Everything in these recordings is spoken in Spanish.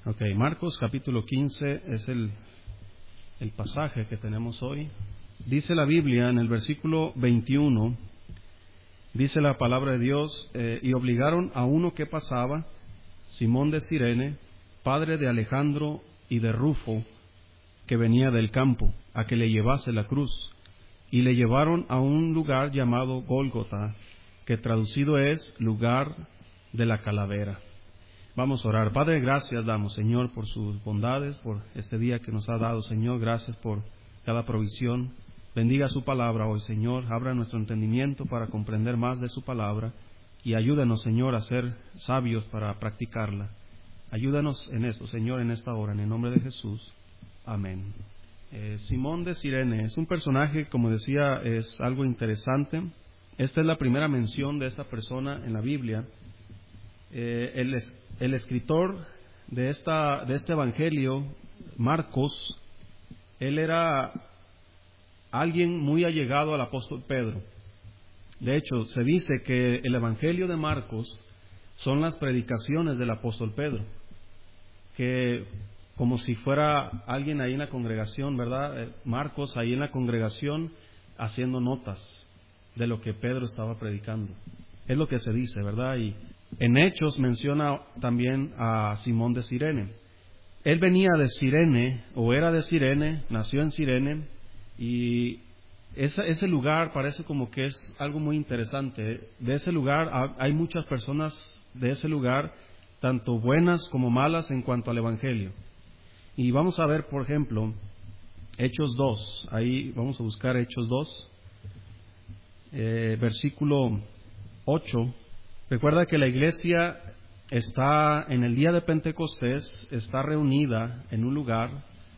Ok, Marcos capítulo 15 es el pasaje que tenemos hoy. Dice la Biblia en el versículo 21, dice la palabra de Dios, y obligaron a uno que pasaba, Simón de Cirene, padre de Alejandro y de Rufo, que venía del campo, a que le llevase la cruz. Y le llevaron a un lugar llamado Gólgota, que traducido es lugar de la calavera. Vamos a orar. Padre, gracias damos, Señor, por sus bondades, por este día que nos ha dado, Señor. Gracias por cada provisión. Bendiga su palabra hoy, Señor. Abra nuestro entendimiento para comprender más de su palabra y ayúdanos, Señor, a ser sabios para practicarla. Ayúdanos en esto, Señor, en esta hora, en el nombre de Jesús. Amén. Simón de Cirene es un personaje, como decía, es algo interesante. Esta es la primera mención de esta persona en la Biblia. El escritor de este evangelio, Marcos, él era alguien muy allegado al apóstol Pedro. De hecho, se dice que el evangelio de Marcos son las predicaciones del apóstol Pedro, que como si fuera alguien ahí en la congregación, ¿verdad? Marcos ahí en la congregación haciendo notas de lo que Pedro estaba predicando. Es lo que se dice, ¿verdad? Y en Hechos menciona también a Simón de Cirene. Él venía de Cirene, o era de Cirene, nació en Cirene, y ese lugar parece como que es algo muy interesante. De ese lugar hay muchas personas de ese lugar, tanto buenas como malas en cuanto al Evangelio. Y vamos a ver, por ejemplo, Hechos 2. Ahí vamos a buscar Hechos 2, versículo 8. Recuerda que la iglesia está en el día de Pentecostés, está reunida en un lugar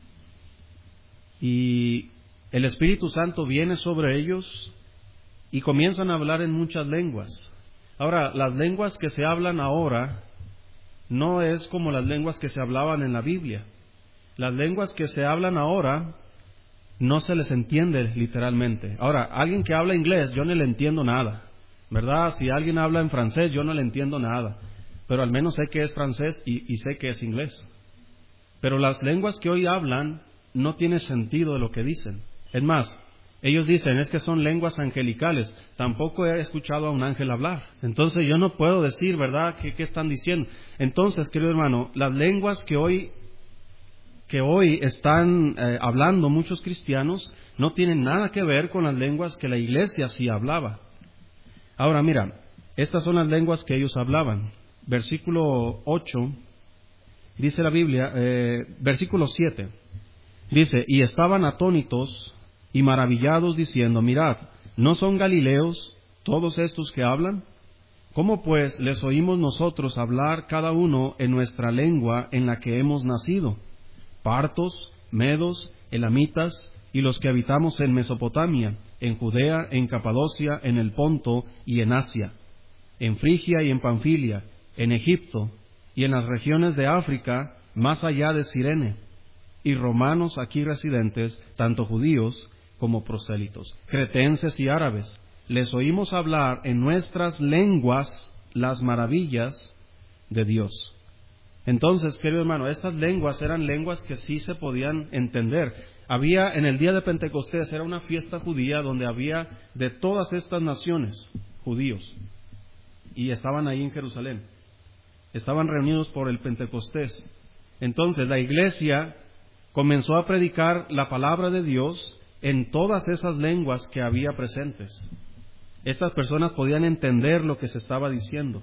y el Espíritu Santo viene sobre ellos y comienzan a hablar en muchas lenguas. Ahora, las lenguas que se hablan ahora no es como las lenguas que se hablaban en la Biblia. Las lenguas que se hablan ahora no se les entiende literalmente. Ahora, alguien que habla inglés, yo no le entiendo nada, ¿verdad? Si alguien habla en francés, yo no le entiendo nada, pero al menos sé que es francés y sé que es inglés. Pero las lenguas que hoy hablan no tiene sentido de lo que dicen. Es más, ellos dicen, es que son lenguas angelicales. Tampoco he escuchado a un ángel hablar. Entonces yo no puedo decir, ¿verdad?, qué están diciendo. Entonces, querido hermano, las lenguas que hoy están hablando muchos cristianos no tienen nada que ver con las lenguas que la iglesia sí hablaba. Ahora mira, estas son las lenguas que ellos hablaban. Versículo 8, dice la Biblia, versículo 7, dice, y estaban atónitos y maravillados diciendo, mirad, ¿no son galileos todos estos que hablan? ¿Cómo pues les oímos nosotros hablar cada uno en nuestra lengua en la que hemos nacido? Partos, medos, elamitas y los que habitamos en Mesopotamia, en Judea, en Capadocia, en el Ponto y en Asia, en Frigia y en Panfilia, en Egipto y en las regiones de África, más allá de Cirene, y romanos aquí residentes, tanto judíos como prosélitos, cretenses y árabes, les oímos hablar en nuestras lenguas las maravillas de Dios. Entonces, querido hermano, estas lenguas eran lenguas que sí se podían entender. Había, en el día de Pentecostés, era una fiesta judía donde había de todas estas naciones judíos. Y estaban ahí en Jerusalén. Estaban reunidos por el Pentecostés. Entonces, la iglesia comenzó a predicar la palabra de Dios en todas esas lenguas que había presentes. Estas personas podían entender lo que se estaba diciendo.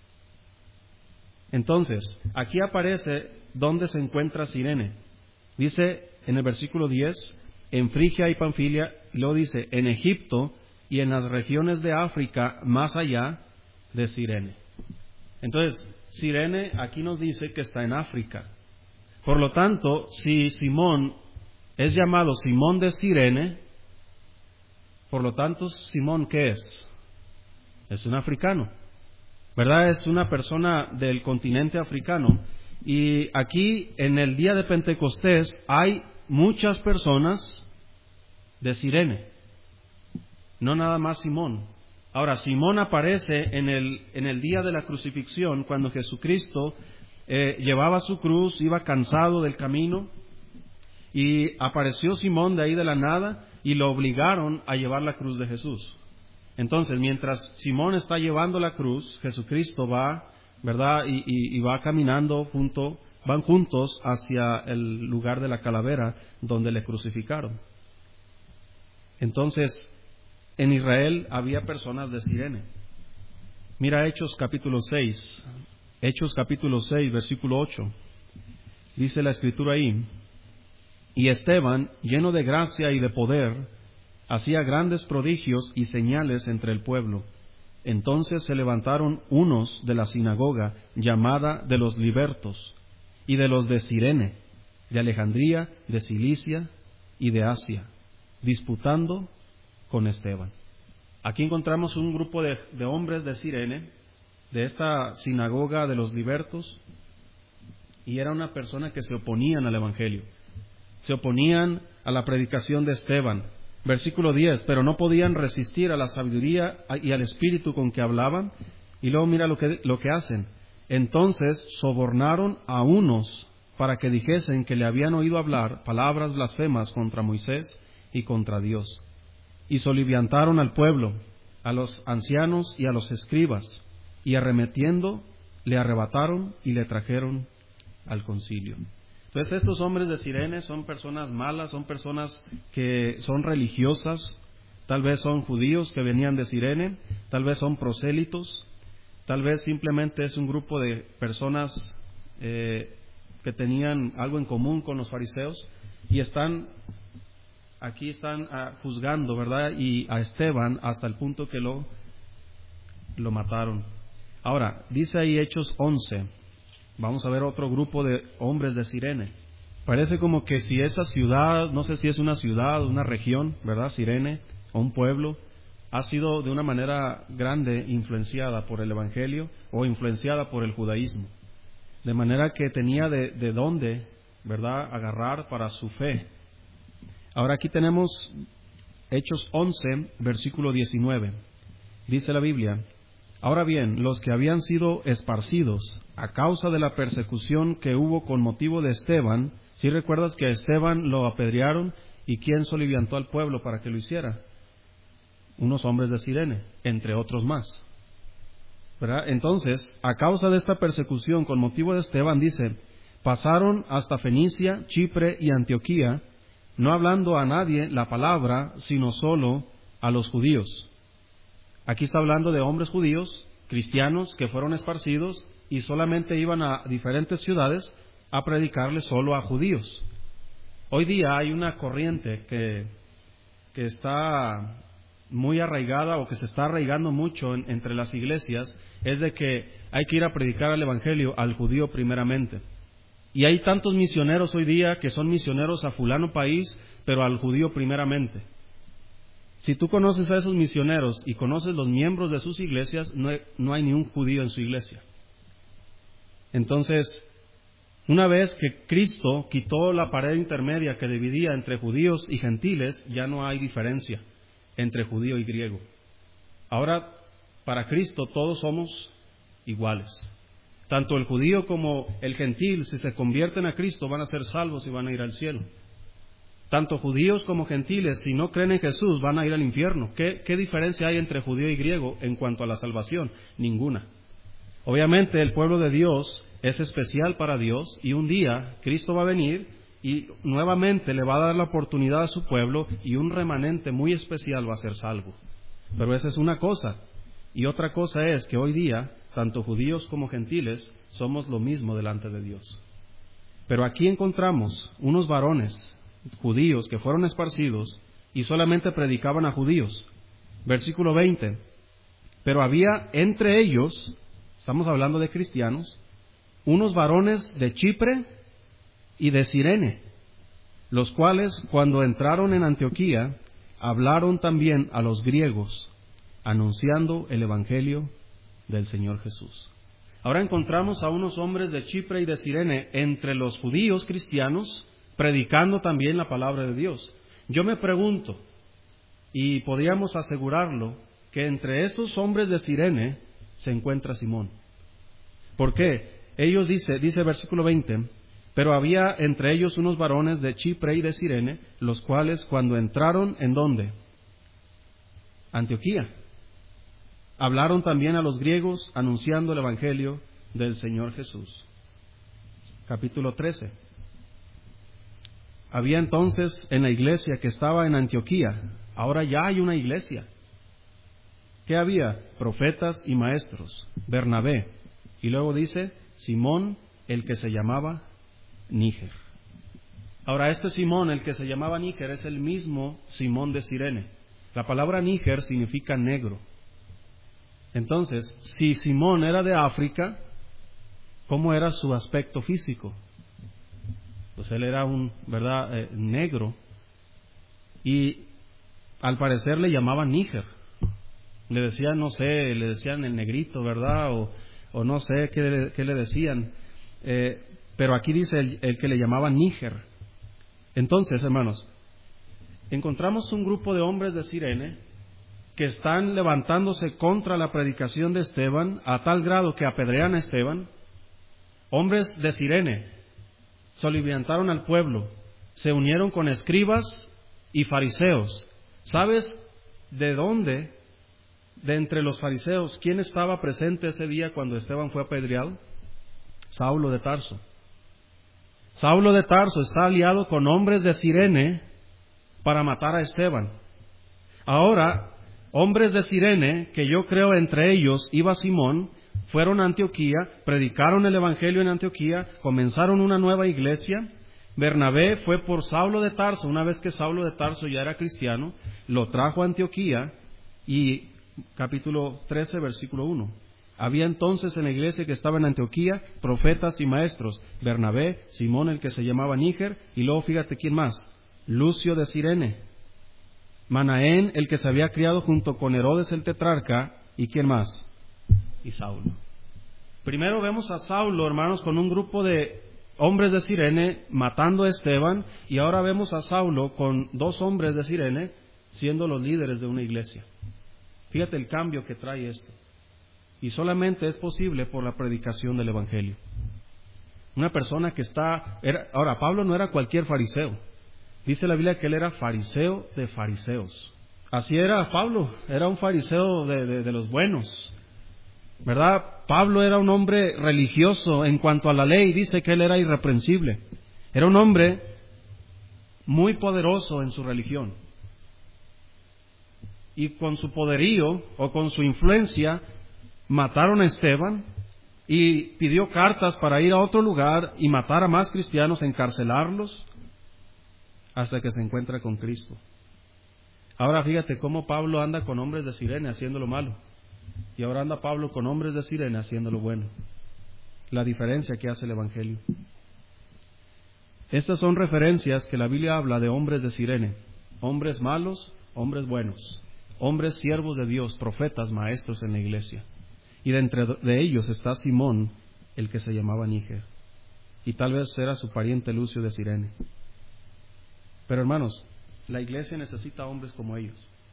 Entonces, aquí aparece dónde se encuentra Cirene. Dice en el versículo 10, en Frigia y Panfilia, y luego dice, en Egipto y en las regiones de África, más allá de Cirene. Entonces, Cirene aquí nos dice que está en África. Por lo tanto, si Simón es llamado Simón de Cirene, por lo tanto, Simón, ¿qué es? Es un africano. ¿Verdad? Es una persona del continente africano. Y aquí, en el día de Pentecostés, hay muchas personas de Cirene. No nada más Simón. Ahora, Simón aparece en el día de la crucifixión, cuando Jesucristo llevaba su cruz, iba cansado del camino, y apareció Simón de ahí de la nada y lo obligaron a llevar la cruz de Jesús. Entonces, mientras Simón está llevando la cruz, Jesucristo va, ¿verdad? Y va caminando van juntos hacia el lugar de la calavera donde le crucificaron. Entonces, en Israel había personas de Cirene. Mira Hechos capítulo 6, versículo 8. Dice la Escritura ahí: y Esteban, lleno de gracia y de poder, hacía grandes prodigios y señales entre el pueblo. Entonces se levantaron unos de la sinagoga llamada de los libertos, y de los de Cirene, de Alejandría, de Cilicia y de Asia, disputando con Esteban. Aquí encontramos un grupo de hombres de Cirene, de esta sinagoga de los libertos, y era una persona que se oponían al Evangelio, se oponían a la predicación de Esteban. Versículo 10, pero no podían resistir a la sabiduría y al espíritu con que hablaban. Y luego mira lo que hacen. Entonces sobornaron a unos para que dijesen que le habían oído hablar palabras blasfemas contra Moisés y contra Dios. Y soliviantaron al pueblo, a los ancianos y a los escribas, y arremetiendo le arrebataron y le trajeron al concilio. Entonces estos hombres de Cirene son personas malas, son personas que son religiosas, tal vez son judíos que venían de Cirene, tal vez son prosélitos, tal vez simplemente es un grupo de personas que tenían algo en común con los fariseos y están juzgando, ¿verdad? Y a Esteban hasta el punto que lo mataron. Ahora, dice ahí Hechos 11. Vamos a ver otro grupo de hombres de Cirene. Parece como que si esa ciudad, no sé si es una ciudad, una región, ¿verdad? Cirene, o un pueblo, ha sido de una manera grande influenciada por el Evangelio o influenciada por el judaísmo. De manera que tenía de dónde, ¿verdad?, agarrar para su fe. Ahora aquí tenemos Hechos 11, versículo 19. Dice la Biblia: ahora bien, los que habían sido esparcidos a causa de la persecución que hubo con motivo de Esteban, ¿sí recuerdas que a Esteban lo apedrearon y quién soliviantó al pueblo para que lo hiciera? Unos hombres de Cirene, entre otros más, ¿verdad? Entonces, a causa de esta persecución con motivo de Esteban, dice, pasaron hasta Fenicia, Chipre y Antioquía, no hablando a nadie la palabra, sino solo a los judíos. Aquí está hablando de hombres judíos, cristianos, que fueron esparcidos y solamente iban a diferentes ciudades a predicarle solo a judíos. Hoy día hay una corriente que está muy arraigada o que se está arraigando mucho entre las iglesias, es de que hay que ir a predicar el Evangelio al judío primeramente. Y hay tantos misioneros hoy día que son misioneros a fulano país, pero al judío primeramente. Si tú conoces a esos misioneros y conoces los miembros de sus iglesias, no hay ni un judío en su iglesia. Entonces, una vez que Cristo quitó la pared intermedia que dividía entre judíos y gentiles, ya no hay diferencia entre judío y griego. Ahora, para Cristo todos somos iguales. Tanto el judío como el gentil, si se convierten a Cristo, van a ser salvos y van a ir al cielo. Tanto judíos como gentiles, si no creen en Jesús, van a ir al infierno. ¿Qué diferencia hay entre judío y griego en cuanto a la salvación? Ninguna. Obviamente el pueblo de Dios es especial para Dios y un día Cristo va a venir y nuevamente le va a dar la oportunidad a su pueblo y un remanente muy especial va a ser salvo. Pero esa es una cosa. Y otra cosa es que hoy día, tanto judíos como gentiles, somos lo mismo delante de Dios. Pero aquí encontramos unos varones judíos que fueron esparcidos y solamente predicaban a judíos. Versículo 20. Pero había entre ellos, estamos hablando de cristianos, unos varones de Chipre y de Cirene, los cuales cuando entraron en Antioquía hablaron también a los griegos, anunciando el Evangelio del Señor Jesús. Ahora encontramos a unos hombres de Chipre y de Cirene entre los judíos cristianos, predicando también la palabra de Dios. Yo me pregunto, y podríamos asegurarlo, que entre esos hombres de Cirene se encuentra Simón. ¿Por qué? Ellos dice versículo 20, pero había entre ellos unos varones de Chipre y de Cirene, los cuales cuando entraron, ¿en dónde? Antioquía. Hablaron también a los griegos, anunciando el evangelio del Señor Jesús. Capítulo 13. Había entonces en la iglesia que estaba en Antioquía, ahora ya hay una iglesia. ¿Qué había? Profetas y maestros, Bernabé, y luego dice Simón, el que se llamaba Níger. Ahora, este Simón, el que se llamaba Níger, es el mismo Simón de Cirene. La palabra Níger significa negro. Entonces, si Simón era de África, ¿cómo era su aspecto físico? Pues él era negro, y al parecer le llamaban Níger. Le decían, no sé, le decían el negrito, ¿verdad? O no sé qué le decían. Pero aquí dice el que le llamaban Níger. Entonces, hermanos, encontramos un grupo de hombres de Cirene que están levantándose contra la predicación de Esteban a tal grado que apedrean a Esteban. Hombres de Cirene soliviantaron al pueblo, se unieron con escribas y fariseos. ¿Sabes de dónde, de entre los fariseos, quién estaba presente ese día cuando Esteban fue apedreado? Saulo de Tarso. Saulo de Tarso está aliado con hombres de Cirene para matar a Esteban. Ahora, hombres de Cirene, que yo creo entre ellos iba Simón, fueron a Antioquía, predicaron el evangelio en Antioquía, comenzaron una nueva iglesia. Bernabé fue por Saulo de Tarso, una vez que Saulo de Tarso ya era cristiano, lo trajo a Antioquía, y capítulo 13, versículo 1. Había entonces en la iglesia que estaba en Antioquía profetas y maestros, Bernabé, Simón el que se llamaba Níger, y luego fíjate quién más, Lucio de Cirene, Manaén el que se había criado junto con Herodes el tetrarca, y quién más, y Saulo. Primero vemos a Saulo, hermanos, con un grupo de hombres de Cirene matando a Esteban, y ahora vemos a Saulo con dos hombres de Cirene siendo los líderes de una iglesia. Fíjate el cambio que trae esto. Y solamente es posible por la predicación del evangelio. Una persona que ahora, Pablo no era cualquier fariseo. Dice la Biblia que él era fariseo de fariseos. Así era Pablo, era un fariseo de los buenos, ¿verdad? Pablo era un hombre religioso en cuanto a la ley, dice que él era irreprensible. Era un hombre muy poderoso en su religión. Y con su poderío o con su influencia mataron a Esteban, y pidió cartas para ir a otro lugar y matar a más cristianos, encarcelarlos, hasta que se encuentra con Cristo. Ahora fíjate cómo Pablo anda con hombres de Cirene haciendo lo malo, y ahora anda Pablo con hombres de Cirene haciendo lo bueno. La diferencia que hace el evangelio. Estas son referencias que la Biblia habla de hombres de Cirene, hombres malos, hombres buenos, hombres siervos de Dios, profetas, maestros en la iglesia. Y de entre de ellos está Simón, el que se llamaba Níger, y tal vez era su pariente Lucio de Cirene. Pero hermanos, la iglesia necesita hombres como ellos.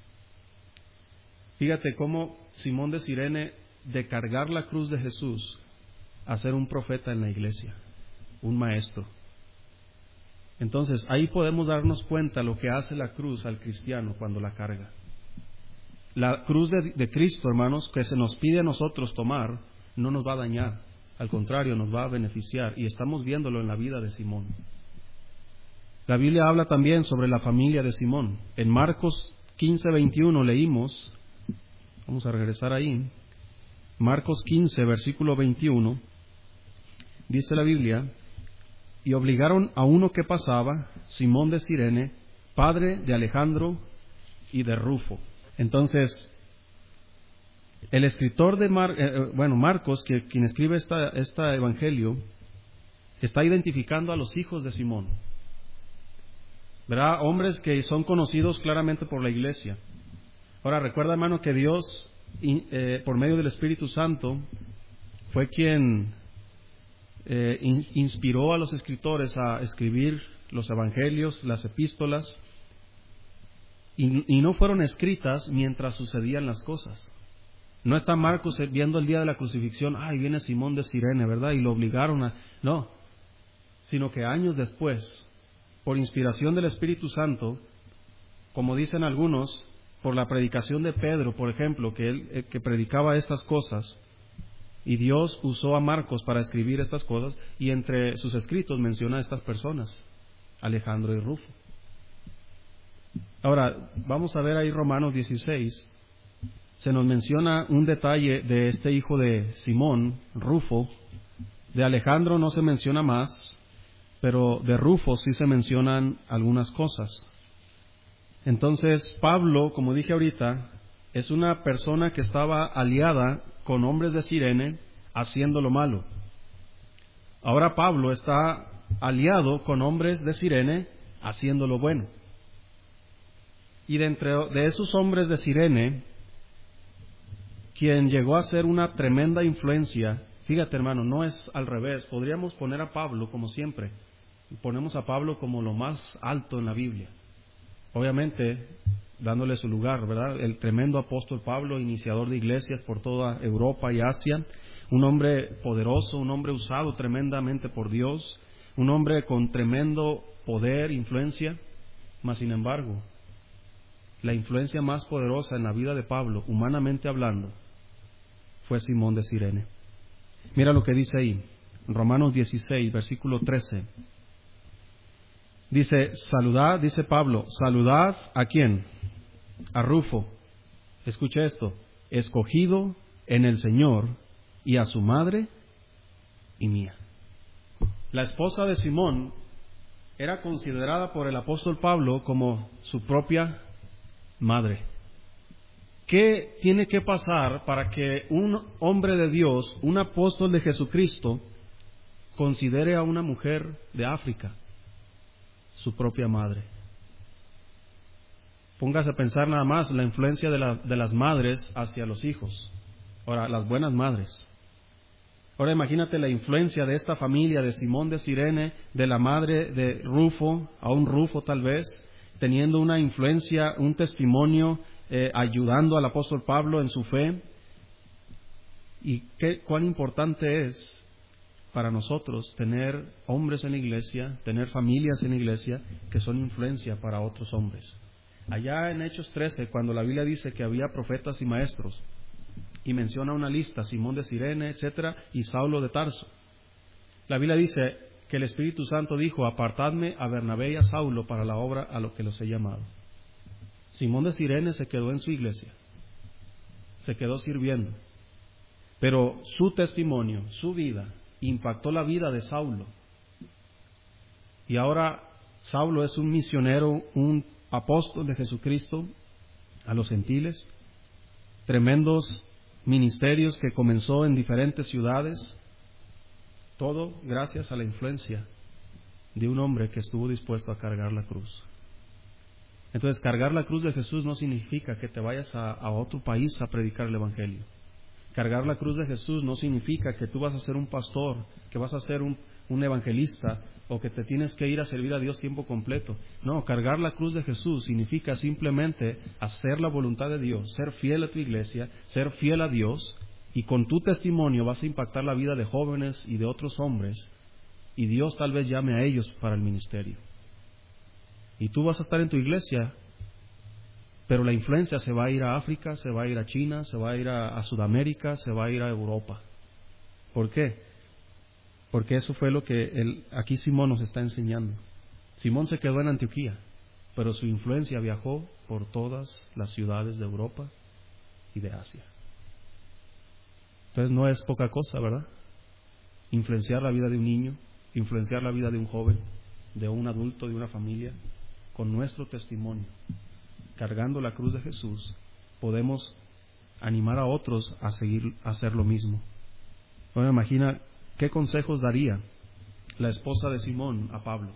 Fíjate cómo Simón de Cirene, de cargar la cruz de Jesús, a ser un profeta en la iglesia, un maestro. Entonces, ahí podemos darnos cuenta lo que hace la cruz al cristiano cuando la carga. La cruz de Cristo, hermanos, que se nos pide a nosotros tomar, no nos va a dañar. Al contrario, nos va a beneficiar. Y estamos viéndolo en la vida de Simón. La Biblia habla también sobre la familia de Simón. En Marcos 15:21 leímos, vamos a regresar ahí, Marcos 15, versículo 21, dice la Biblia, y obligaron a uno que pasaba, Simón de Cirene, padre de Alejandro y de Rufo. Entonces, el escritor de Marcos, quien escribe este evangelio, está identificando a los hijos de Simón, ¿verdad? Hombres que son conocidos claramente por la iglesia. Ahora, recuerda, hermano, que Dios, por medio del Espíritu Santo, fue quien inspiró a los escritores a escribir los evangelios, las epístolas, y no fueron escritas mientras sucedían las cosas. No está Marcos viendo el día de la crucifixión, ay, viene Simón de Cirene, ¿verdad? Y lo obligaron a... No, sino que años después, por inspiración del Espíritu Santo, como dicen algunos, por la predicación de Pedro, por ejemplo, que él que predicaba estas cosas, y Dios usó a Marcos para escribir estas cosas, y entre sus escritos menciona a estas personas, Alejandro y Rufo. Ahora, vamos a ver ahí Romanos 16, se nos menciona un detalle de este hijo de Simón, Rufo. De Alejandro no se menciona más, pero de Rufo sí se mencionan algunas cosas. Entonces, Pablo, como dije ahorita, es una persona que estaba aliada con hombres de Cirene haciendo lo malo. Ahora Pablo está aliado con hombres de Cirene haciendo lo bueno. Y dentro de esos hombres de Cirene, quien llegó a ser una tremenda influencia, fíjate hermano, no es al revés, podríamos poner a Pablo como siempre, ponemos a Pablo como lo más alto en la Biblia, obviamente dándole su lugar, ¿verdad? El tremendo apóstol Pablo, iniciador de iglesias por toda Europa y Asia, un hombre poderoso, un hombre usado tremendamente por Dios, un hombre con tremendo poder, influencia, mas sin embargo, la influencia más poderosa en la vida de Pablo, humanamente hablando, fue Simón de Cirene. Mira lo que dice ahí, Romanos 16, versículo 13. Dice, saludad, dice Pablo, saludad ¿a quién? A Rufo. Escucha esto, escogido en el Señor, y a su madre y mía. La esposa de Simón era considerada por el apóstol Pablo como su propia madre. ¿Qué tiene que pasar para que un hombre de Dios, un apóstol de Jesucristo, considere a una mujer de África su propia madre? Póngase a pensar nada más la influencia de las madres hacia los hijos. Ahora, las buenas madres. Ahora imagínate la influencia de esta familia de Simón de Cirene, de la madre de Rufo, a un Rufo tal vez, teniendo una influencia, un testimonio, ayudando al apóstol Pablo en su fe. Y cuán importante es para nosotros tener hombres en la iglesia, tener familias en la iglesia que son influencia para otros hombres. Allá en Hechos 13, cuando la Biblia dice que había profetas y maestros, y menciona una lista, Simón de Cirene, etcétera, y Saulo de Tarso. La Biblia dice que el Espíritu Santo dijo, apartadme a Bernabé y a Saulo para la obra a lo que los he llamado. Simón de Cirene se quedó en su iglesia, se quedó sirviendo, pero su testimonio, su vida, impactó la vida de Saulo. Y ahora Saulo es un misionero, un apóstol de Jesucristo a los gentiles, tremendos ministerios que comenzó en diferentes ciudades, todo gracias a la influencia de un hombre que estuvo dispuesto a cargar la cruz. Entonces, cargar la cruz de Jesús no significa que te vayas a otro país a predicar el Evangelio. Cargar la cruz de Jesús no significa que tú vas a ser un pastor, que vas a ser un evangelista, o que te tienes que ir a servir a Dios tiempo completo. No, cargar la cruz de Jesús significa simplemente hacer la voluntad de Dios, ser fiel a tu iglesia, ser fiel a Dios, y con tu testimonio vas a impactar la vida de jóvenes y de otros hombres, y Dios tal vez llame a ellos para el ministerio. Y tú vas a estar en tu iglesia, pero la influencia se va a ir a África, se va a ir a China, se va a ir a Sudamérica, se va a ir a Europa. ¿Por qué? Porque eso fue lo que aquí Simón nos está enseñando. Simón se quedó en Antioquía, pero su influencia viajó por todas las ciudades de Europa y de Asia. Entonces no es poca cosa, ¿verdad? Influenciar la vida de un niño, influenciar la vida de un joven, de un adulto, de una familia, con nuestro testimonio, cargando la cruz de Jesús, podemos animar a otros a hacer lo mismo. Bueno, imagina qué consejos daría la esposa de Simón a Pablo.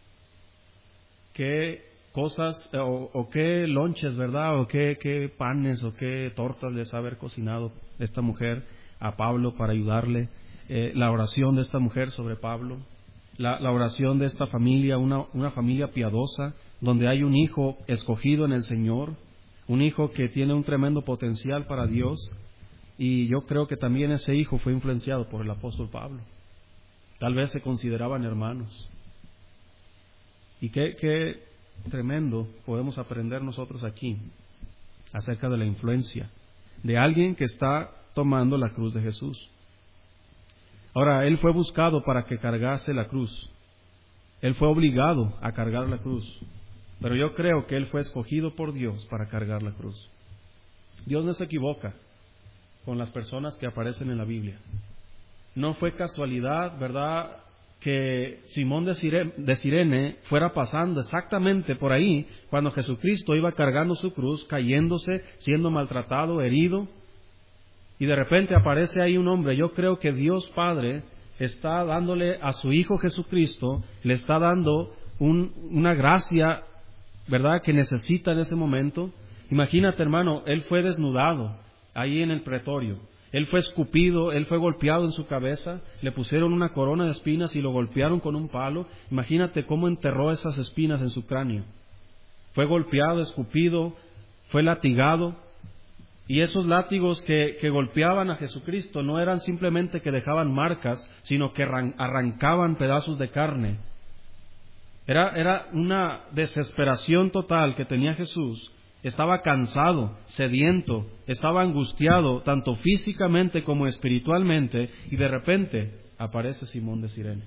Qué cosas o qué lonches, ¿verdad? O qué panes o qué tortas les ha haber cocinado esta mujer a Pablo para ayudarle. La oración de esta mujer sobre Pablo, la oración de esta familia, una familia piadosa, donde hay un hijo escogido en el Señor, un hijo que tiene un tremendo potencial para Dios, Y yo creo que también ese hijo fue influenciado por el apóstol Pablo. Tal vez se consideraban hermanos. Y qué tremendo podemos aprender nosotros aquí acerca de la influencia de alguien que está tomando la cruz de Jesús. Ahora, él fue buscado para que cargase la cruz. Él fue obligado a cargar la cruz. Pero yo creo que él fue escogido por Dios para cargar la cruz. Dios no se equivoca con las personas que aparecen en la Biblia. No fue casualidad, ¿verdad?, que Simón de Cirene fuera pasando exactamente por ahí cuando Jesucristo iba cargando su cruz, cayéndose, siendo maltratado, herido, y de repente aparece ahí un hombre. Yo creo que Dios Padre está dándole a su Hijo Jesucristo, le está dando una gracia, ¿verdad?, que necesita en ese momento. Imagínate, hermano, él fue desnudado ahí en el pretorio. Él fue escupido, él fue golpeado en su cabeza, le pusieron una corona de espinas y lo golpearon con un palo. Imagínate cómo enterró esas espinas en su cráneo. Fue golpeado, escupido, fue latigado. Y esos látigos que golpeaban a Jesucristo no eran simplemente que dejaban marcas, sino que arrancaban pedazos de carne. Era una desesperación total que tenía Jesús. Estaba cansado, sediento, estaba angustiado, tanto físicamente como espiritualmente, y de repente aparece Simón de Cirene.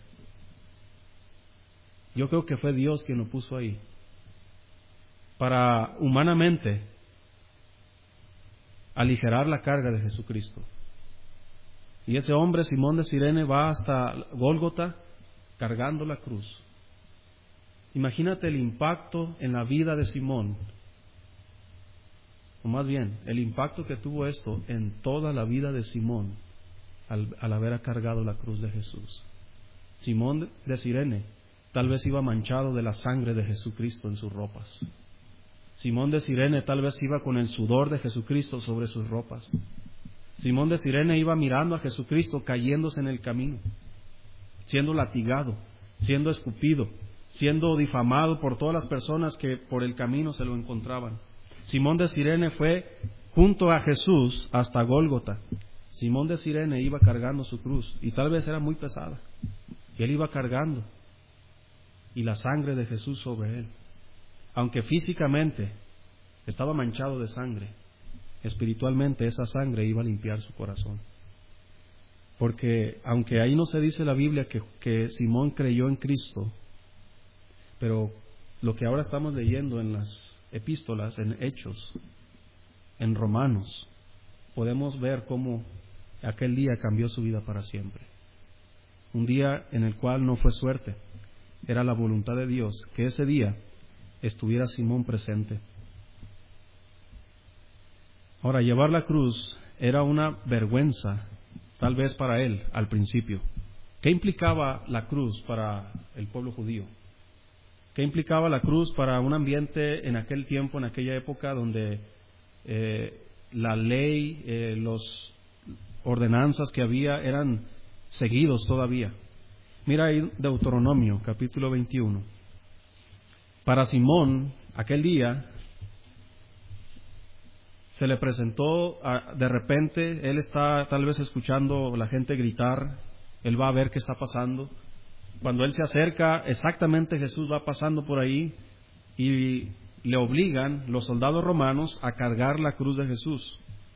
Yo creo que fue Dios quien lo puso ahí, para humanamente aligerar la carga de Jesucristo. Y ese hombre, Simón de Cirene, va hasta Gólgota cargando la cruz. Imagínate el impacto en la vida de Simón, o más bien, el impacto que tuvo esto en toda la vida de Simón al haber cargado la cruz de Jesús. Simón de Cirene tal vez iba manchado de la sangre de Jesucristo en sus ropas. Simón de Cirene tal vez iba con el sudor de Jesucristo sobre sus ropas. Simón de Cirene iba mirando a Jesucristo cayéndose en el camino, siendo latigado, siendo escupido, siendo difamado por todas las personas que por el camino se lo encontraban. Simón de Cirene fue junto a Jesús hasta Gólgota. Simón de Cirene iba cargando su cruz, y tal vez era muy pesada. Y él iba cargando, y la sangre de Jesús sobre él. Aunque físicamente estaba manchado de sangre, espiritualmente esa sangre iba a limpiar su corazón. Porque aunque ahí no se dice en la Biblia que Simón creyó en Cristo, pero lo que ahora estamos leyendo en las epístolas, en Hechos, en Romanos, podemos ver cómo aquel día cambió su vida para siempre. Un día en el cual no fue suerte, era la voluntad de Dios que ese día estuviera Simón presente. Ahora, llevar la cruz era una vergüenza, tal vez para él al principio. ¿Qué implicaba la cruz para el pueblo judío? ¿Qué implicaba la cruz para un ambiente en aquel tiempo, en aquella época, donde la ley, las ordenanzas que había eran seguidos todavía? Mira ahí Deuteronomio, capítulo 21. Para Simón, aquel día, se le presentó de repente, él está tal vez escuchando la gente gritar, él va a ver qué está pasando. Cuando él se acerca, exactamente Jesús va pasando por ahí y le obligan los soldados romanos a cargar la cruz de Jesús.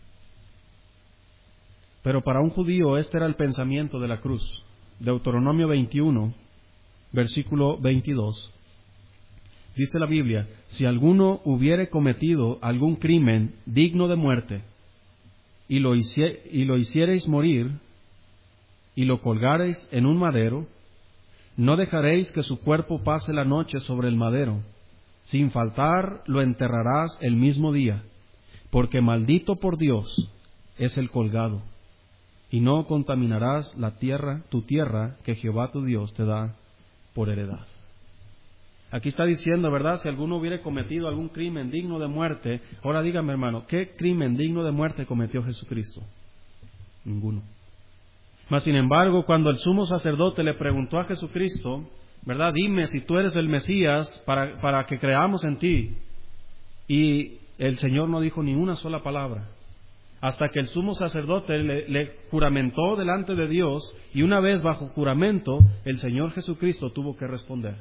Pero para un judío este era el pensamiento de la cruz. Deuteronomio 21, versículo 22. Dice la Biblia: si alguno hubiere cometido algún crimen digno de muerte y lo hiciereis morir y lo colgareis en un madero, no dejaréis que su cuerpo pase la noche sobre el madero. Sin faltar lo enterrarás el mismo día, porque maldito por Dios es el colgado. Y no contaminarás la tierra, tu tierra, que Jehová tu Dios te da por heredad. Aquí está diciendo, ¿verdad? Si alguno hubiere cometido algún crimen digno de muerte. Ahora dígame, hermano, ¿qué crimen digno de muerte cometió Jesucristo? Ninguno. Mas, sin embargo, cuando el sumo sacerdote le preguntó a Jesucristo, ¿verdad? Dime si tú eres el Mesías para que creamos en ti. Y el Señor no dijo ni una sola palabra. hasta que el sumo sacerdote le juramentó delante de Dios, y una vez bajo juramento, el Señor Jesucristo tuvo que responder.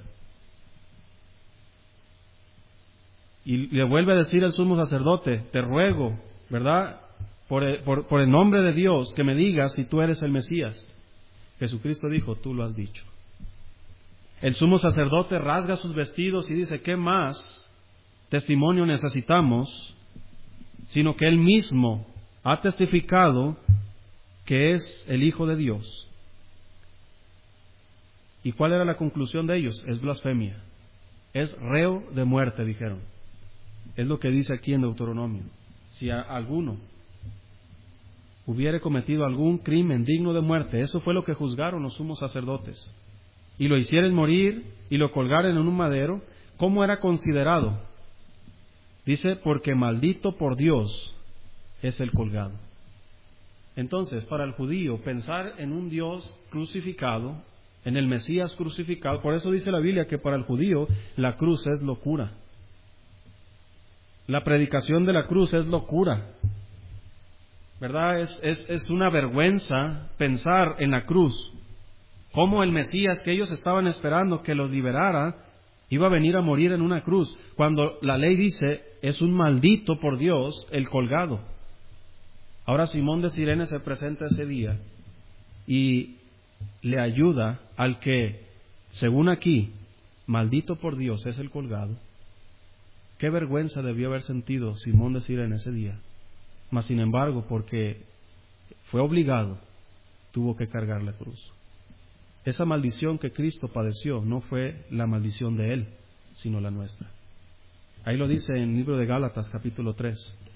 Y le vuelve a decir al sumo sacerdote: te ruego, ¿verdad?, por el nombre de Dios, que me digas si tú eres el Mesías. Jesucristo dijo: tú lo has dicho. El sumo sacerdote rasga sus vestidos y dice: ¿qué más testimonio necesitamos? Sino que Él mismo ha testificado que es el Hijo de Dios. ¿Y cuál era la conclusión de ellos? Es blasfemia. Es reo de muerte, dijeron. Es lo que dice aquí en Deuteronomio. Si alguno hubiere cometido algún crimen digno de muerte, eso fue lo que juzgaron los sumos sacerdotes, y lo hicieren morir y lo colgaren en un madero, ¿cómo era considerado? Dice: porque maldito por Dios es el colgado. Entonces, para el judío, pensar en un Dios crucificado, en el Mesías crucificado, por eso dice la Biblia que para el judío la cruz es locura. La predicación de la cruz es locura, ¿verdad? Es una vergüenza pensar en la cruz. Cómo el Mesías que ellos estaban esperando que los liberara iba a venir a morir en una cruz, cuando la ley dice: es un maldito por Dios el colgado. Ahora Simón de Cirene se presenta ese día y le ayuda al que, según aquí, maldito por Dios es el colgado. Qué vergüenza debió haber sentido Simón de Cirene ese día. Mas sin embargo, porque fue obligado, tuvo que cargar la cruz. Esa maldición que Cristo padeció no fue la maldición de Él, sino la nuestra. Ahí lo dice en el libro de Gálatas, capítulo 3.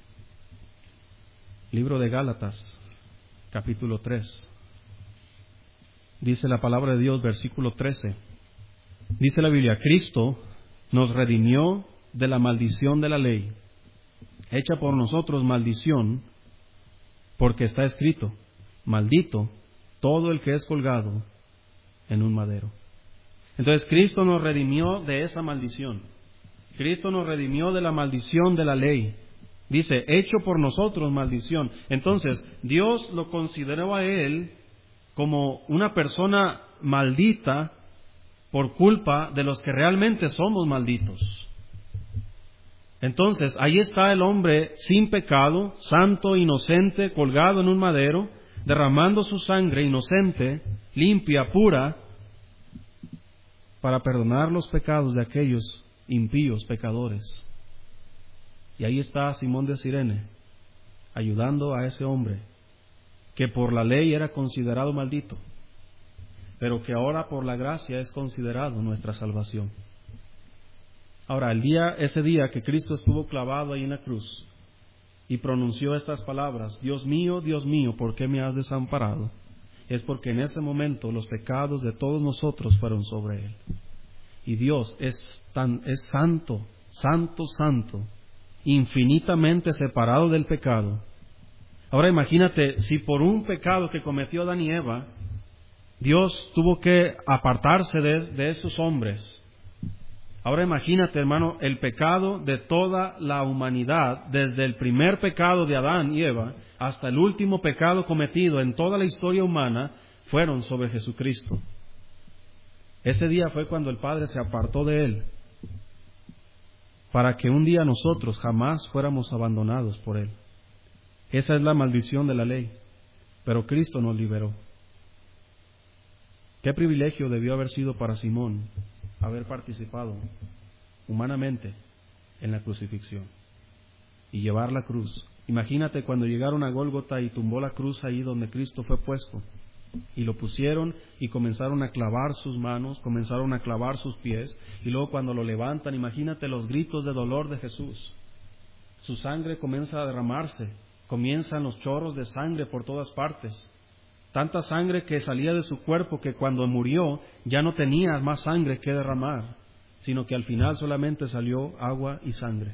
Libro de Gálatas, capítulo 3. Dice la palabra de Dios, versículo 13. Dice la Biblia: Cristo nos redimió de la maldición de la ley, hecha por nosotros maldición, porque está escrito: maldito todo el que es colgado en un madero. Entonces Cristo nos redimió de esa maldición. Cristo nos redimió de la maldición de la ley. Dice: hecho por nosotros maldición. Entonces Dios lo consideró a Él como una persona maldita por culpa de los que realmente somos malditos. Entonces ahí está el hombre sin pecado, santo, inocente, colgado en un madero, derramando su sangre inocente, limpia, pura, para perdonar los pecados de aquellos impíos pecadores. Y ahí está Simón de Cirene, ayudando a ese hombre que por la ley era considerado maldito, pero que ahora por la gracia es considerado nuestra salvación. Ahora, ese día que Cristo estuvo clavado ahí en la cruz y pronunció estas palabras: Dios mío, ¿por qué me has desamparado?, es porque en ese momento los pecados de todos nosotros fueron sobre Él. Y Dios es santo, santo, santo, infinitamente separado del pecado. Ahora imagínate, si por un pecado que cometió Adán y Eva, Dios tuvo que apartarse de esos hombres. Ahora imagínate, hermano, el pecado de toda la humanidad, desde el primer pecado de Adán y Eva hasta el último pecado cometido en toda la historia humana, fueron sobre Jesucristo. Ese día fue cuando el Padre se apartó de Él, para que un día nosotros jamás fuéramos abandonados por Él. Esa es la maldición de la ley, pero Cristo nos liberó. Qué privilegio debió haber sido para Simón haber participado humanamente en la crucifixión y llevar la cruz. Imagínate cuando llegaron a Gólgota y tumbó la cruz ahí donde Cristo fue puesto, y lo pusieron y comenzaron a clavar sus manos, comenzaron a clavar sus pies, y luego cuando lo levantan, imagínate los gritos de dolor de Jesús. Su sangre comienza a derramarse, comienzan los chorros de sangre por todas partes. Tanta sangre que salía de su cuerpo que cuando murió ya no tenía más sangre que derramar, sino que al final solamente salió agua y sangre.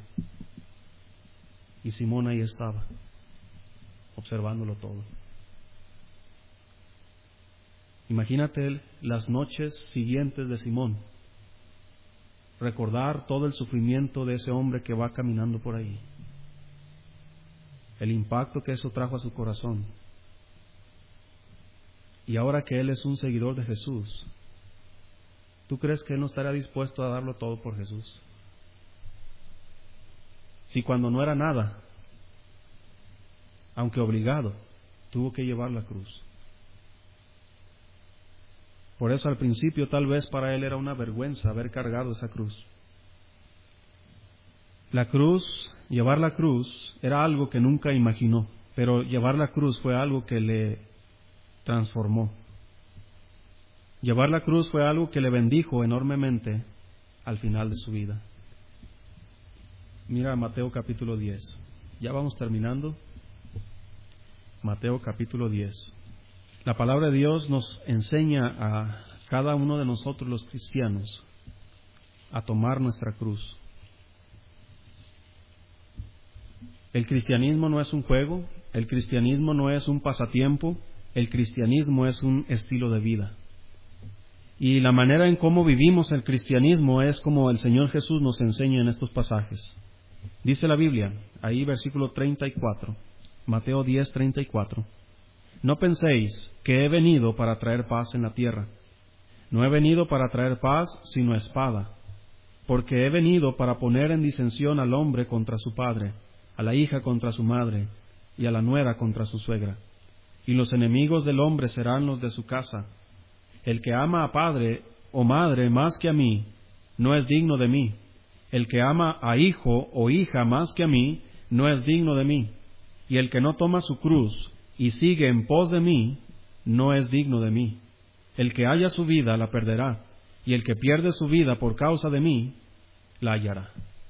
Y Simón ahí estaba, observándolo todo. Imagínate las noches siguientes de Simón, recordar todo el sufrimiento de ese hombre que va caminando por ahí. el impacto que eso trajo a su corazón. Y ahora que él es un seguidor de Jesús, ¿tú crees que él no estaría dispuesto a darlo todo por Jesús? Si cuando no era nada, aunque obligado, tuvo que llevar la cruz. Por eso al principio tal vez para él era una vergüenza haber cargado esa cruz. La cruz, llevar la cruz, era algo que nunca imaginó, pero llevar la cruz fue algo que le transformó. Llevar la cruz fue algo que le bendijo enormemente al final de su vida. Mira Mateo capítulo 10. Ya vamos terminando. Mateo capítulo 10. La palabra de Dios nos enseña a cada uno de nosotros los cristianos a tomar nuestra cruz. El cristianismo no es un juego, el cristianismo no es un pasatiempo, el cristianismo es un estilo de vida. Y la manera en cómo vivimos el cristianismo es como el Señor Jesús nos enseña en estos pasajes. Dice la Biblia, ahí versículo 34, Mateo 10, 34. No penséis que he venido para traer paz en la tierra. No he venido para traer paz, sino espada. Porque he venido para poner en disensión al hombre contra su padre, a la hija contra su madre, y a la nuera contra su suegra. Y los enemigos del hombre serán los de su casa. El que ama a padre o madre más que a mí, no es digno de mí. El que ama a hijo o hija más que a mí, no es digno de mí. Y el que no toma su cruz y sigue en pos de mí, no es digno de mí. El que halla su vida la perderá, y el que pierde su vida por causa de mí, la hallará.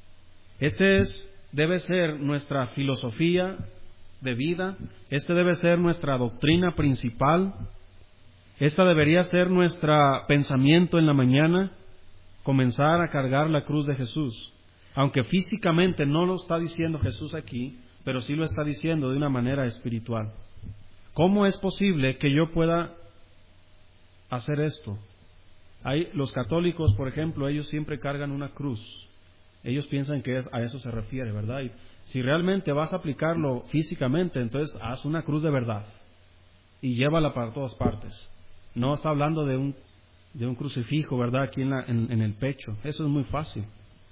Debe ser nuestra filosofía de vida, debe ser nuestra doctrina principal, esta debería ser nuestro pensamiento en la mañana, comenzar a cargar la cruz de Jesús. Aunque físicamente no lo está diciendo Jesús aquí, pero sí lo está diciendo de una manera espiritual. ¿Cómo es posible que yo pueda hacer esto? Los católicos, por ejemplo, ellos siempre cargan una cruz. Ellos piensan que a eso se refiere, ¿verdad? Y si realmente vas a aplicarlo físicamente, entonces haz una cruz de verdad y llévala para todas partes. No está hablando de un crucifijo, ¿verdad? Aquí en el pecho. Eso es muy fácil.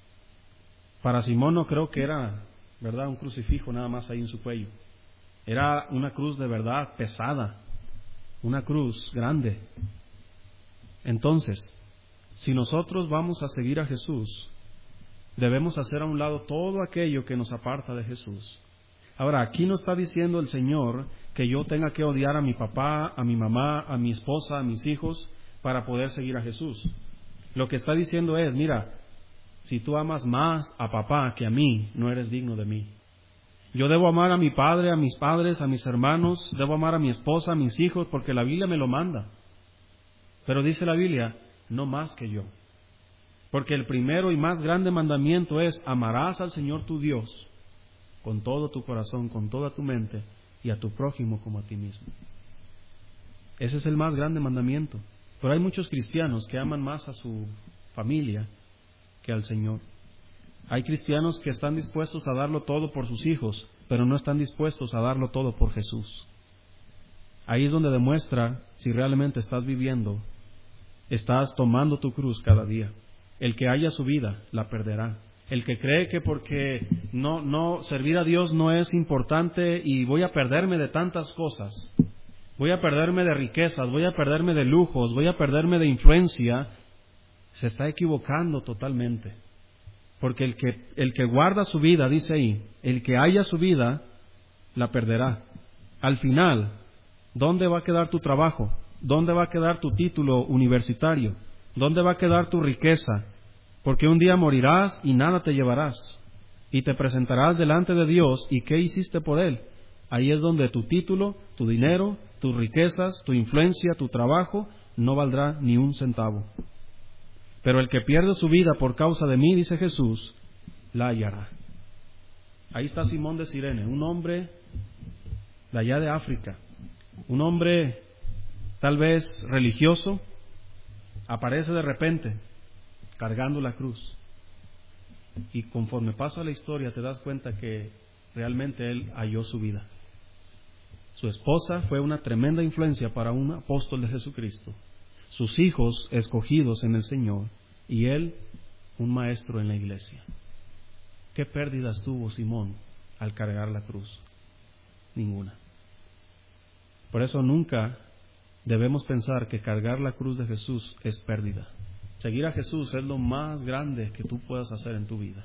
Para Simón no creo que era, ¿verdad? Un crucifijo nada más ahí en su cuello. Era una cruz de verdad pesada, una cruz grande. Entonces, si nosotros vamos a seguir a Jesús, debemos hacer a un lado todo aquello que nos aparta de Jesús. Ahora, aquí no está diciendo el Señor que yo tenga que odiar a mi papá, a mi mamá, a mi esposa, a mis hijos, para poder seguir a Jesús. Lo que está diciendo es, mira, si tú amas más a papá que a mí, no eres digno de mí. Yo debo amar a mi padre, a mis padres, a mis hermanos, debo amar a mi esposa, a mis hijos, porque la Biblia me lo manda. Pero dice la Biblia, no más que yo. Porque el primero y más grande mandamiento es, amarás al Señor tu Dios con todo tu corazón, con toda tu mente, y a tu prójimo como a ti mismo. Ese es el más grande mandamiento. Pero hay muchos cristianos que aman más a su familia que al Señor. Hay cristianos que están dispuestos a darlo todo por sus hijos, pero no están dispuestos a darlo todo por Jesús. Ahí es donde demuestra si realmente estás viviendo, estás tomando tu cruz cada día. El que haya su vida, la perderá. El que cree que porque no servir a Dios no es importante y voy a perderme de tantas cosas, voy a perderme de riquezas, voy a perderme de lujos, voy a perderme de influencia, se está equivocando totalmente. Porque el que guarda su vida, dice ahí, el que haya su vida, la perderá. Al final, ¿dónde va a quedar tu trabajo? ¿Dónde va a quedar tu título universitario? ¿Dónde va a quedar tu riqueza? Porque un día morirás y nada te llevarás. Y te presentarás delante de Dios, ¿y qué hiciste por Él? Ahí es donde tu título, tu dinero, tus riquezas, tu influencia, tu trabajo, no valdrá ni un centavo. Pero el que pierde su vida por causa de mí, dice Jesús, la hallará. Ahí está Simón de Cirene, un hombre de allá de África, un hombre tal vez religioso, aparece de repente cargando la cruz. Y conforme pasa la historia te das cuenta que realmente él halló su vida. Su esposa fue una tremenda influencia para un apóstol de Jesucristo. Sus hijos escogidos en el Señor y él un maestro en la iglesia. ¿Qué pérdidas tuvo Simón al cargar la cruz? Ninguna. Por eso nunca debemos pensar que cargar la cruz de Jesús es pérdida. Seguir a Jesús es lo más grande que tú puedas hacer en tu vida.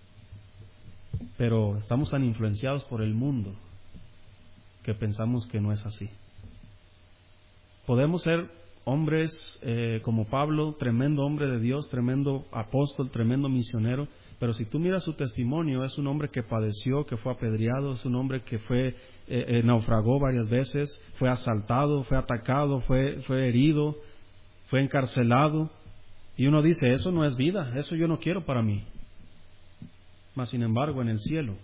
Pero estamos tan influenciados por el mundo que pensamos que no es así. Podemos ser hombres como Pablo, tremendo hombre de Dios, tremendo apóstol, tremendo misionero, pero si tú miras su testimonio, es un hombre que padeció, que fue apedreado, es un hombre que naufragó varias veces, fue asaltado, fue atacado, fue herido, fue encarcelado, y uno dice, eso no es vida, eso yo no quiero para mí. Mas sin embargo, en el cielo,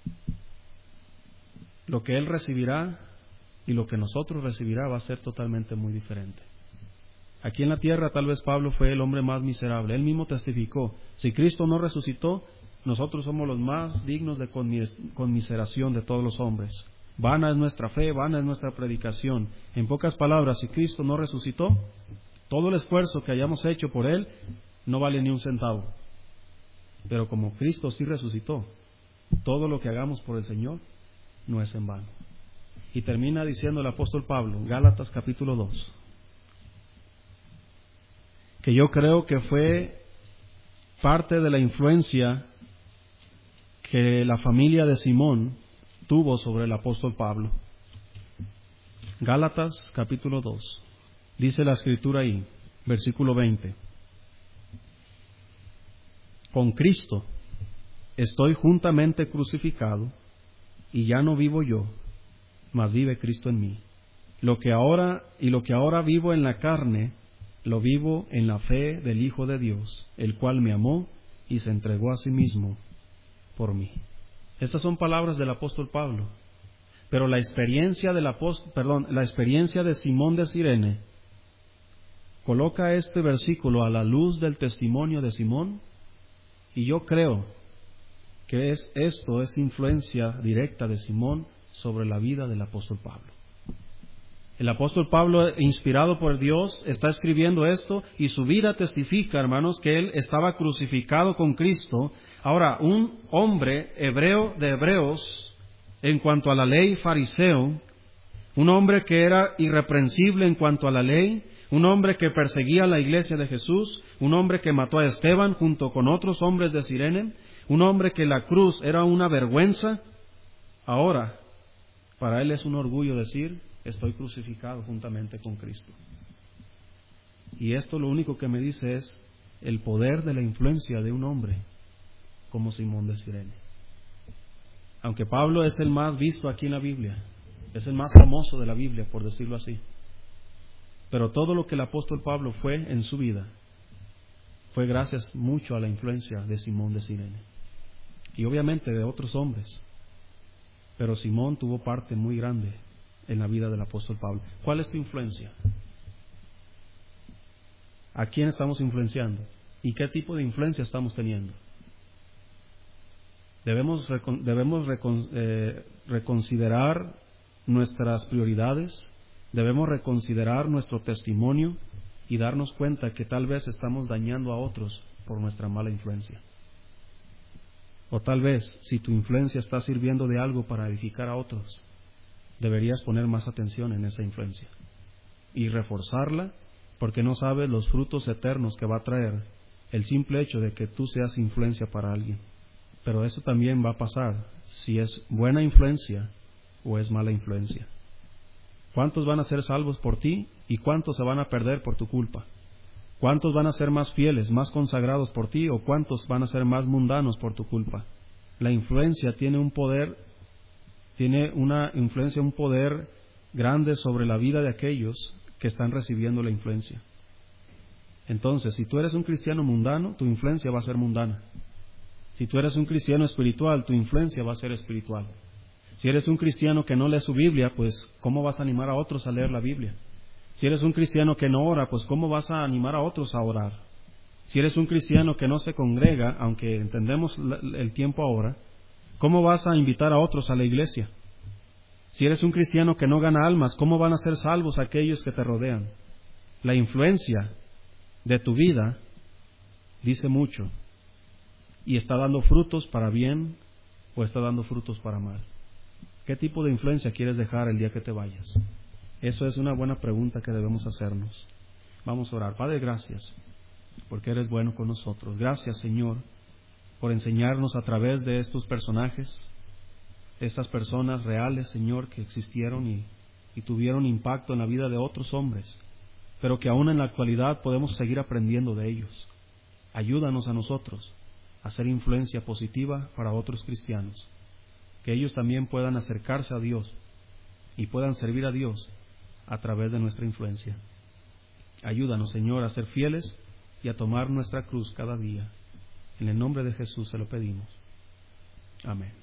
lo que él recibirá y lo que nosotros recibirá va a ser totalmente muy diferente. Aquí en la tierra tal vez Pablo fue el hombre más miserable. Él mismo testificó, si Cristo no resucitó, nosotros somos los más dignos de conmiseración de todos los hombres. Vana es nuestra fe, vana es nuestra predicación. En pocas palabras, si Cristo no resucitó, todo el esfuerzo que hayamos hecho por Él no vale ni un centavo. Pero como Cristo sí resucitó, todo lo que hagamos por el Señor no es en vano. Y termina diciendo el apóstol Pablo, Gálatas capítulo 2, que yo creo que fue parte de la influencia que la familia de Simón tuvo sobre el apóstol Pablo. Gálatas capítulo 2, dice la escritura ahí, versículo 20. Con Cristo estoy juntamente crucificado, y ya no vivo yo, mas vive Cristo en mí. Lo que ahora vivo en la carne, lo vivo en la fe del Hijo de Dios, el cual me amó y se entregó a sí mismo por mí. Estas son palabras del apóstol Pablo. Pero la experiencia de Simón de Cirene coloca este versículo a la luz del testimonio de Simón, y yo creo que esto es influencia directa de Simón sobre la vida del apóstol Pablo. El apóstol Pablo, inspirado por Dios, está escribiendo esto y su vida testifica, hermanos, que él estaba crucificado con Cristo. Ahora, un hombre hebreo de hebreos, en cuanto a la ley, fariseo, un hombre que era irreprensible en cuanto a la ley, un hombre que perseguía a la iglesia de Jesús, un hombre que mató a Esteban junto con otros hombres de Cirene, un hombre que la cruz era una vergüenza. Ahora, para él es un orgullo decir, estoy crucificado juntamente con Cristo. Y esto lo único que me dice es el poder de la influencia de un hombre como Simón de Cirene. Aunque Pablo es el más visto aquí en la Biblia, es el más famoso de la Biblia, por decirlo así, pero todo lo que el apóstol Pablo fue en su vida fue gracias mucho a la influencia de Simón de Cirene y obviamente de otros hombres, pero Simón tuvo parte muy grande en la vida del apóstol Pablo. ¿Cuál es tu influencia? ¿A quién estamos influenciando? ¿Y qué tipo de influencia estamos teniendo? Debemos reconsiderar nuestras prioridades, debemos reconsiderar nuestro testimonio y darnos cuenta que tal vez estamos dañando a otros por nuestra mala influencia. O tal vez, si tu influencia está sirviendo de algo para edificar a otros, deberías poner más atención en esa influencia y reforzarla, porque no sabes los frutos eternos que va a traer el simple hecho de que tú seas influencia para alguien. Pero eso también va a pasar si es buena influencia o es mala influencia. ¿Cuántos van a ser salvos por ti y cuántos se van a perder por tu culpa? ¿Cuántos van a ser más fieles, más consagrados por ti o cuántos van a ser más mundanos por tu culpa? La influencia tiene un poder grande sobre la vida de aquellos que están recibiendo la influencia. Entonces, si tú eres un cristiano mundano, tu influencia va a ser mundana. Si tú eres un cristiano espiritual, tu influencia va a ser espiritual. Si eres un cristiano que no lee su Biblia, pues ¿cómo vas a animar a otros a leer la Biblia? Si eres un cristiano que no ora, pues ¿cómo vas a animar a otros a orar? Si eres un cristiano que no se congrega, aunque entendemos el tiempo ahora, ¿Cómo vas a invitar a otros a la iglesia? Si eres un cristiano que no gana almas, ¿cómo van a ser salvos aquellos que te rodean? La influencia de tu vida dice mucho, y está dando frutos para bien o está dando frutos para mal. ¿Qué tipo de influencia quieres dejar el día que te vayas? Eso es una buena pregunta que debemos hacernos. Vamos a orar. Padre, gracias, porque eres bueno con nosotros. Gracias, Señor, por enseñarnos a través de estos personajes, estas personas reales, Señor, que existieron y tuvieron impacto en la vida de otros hombres, pero que aún en la actualidad podemos seguir aprendiendo de ellos. Ayúdanos a nosotros a ser influencia positiva para otros cristianos, que ellos también puedan acercarse a Dios y puedan servir a Dios a través de nuestra influencia. Ayúdanos, Señor, a ser fieles y a tomar nuestra cruz cada día. En el nombre de Jesús se lo pedimos. Amén.